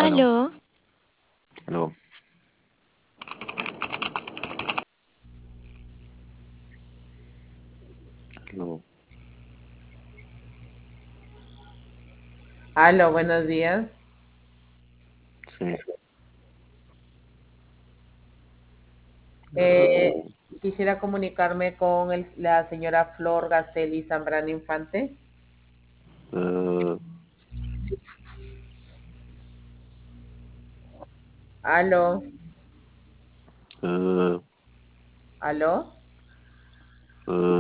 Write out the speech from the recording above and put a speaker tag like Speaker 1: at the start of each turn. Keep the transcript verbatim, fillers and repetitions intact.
Speaker 1: Bueno,
Speaker 2: Aló,
Speaker 1: aló, aló,
Speaker 3: Aló, buenos días.
Speaker 1: sí,
Speaker 3: Eh,
Speaker 1: aló,
Speaker 3: Quisiera comunicarme con el- la señora Flor Gaceli Zambrano Infante.
Speaker 1: eh,
Speaker 3: Aló,
Speaker 1: eh,
Speaker 3: aló.
Speaker 1: eh.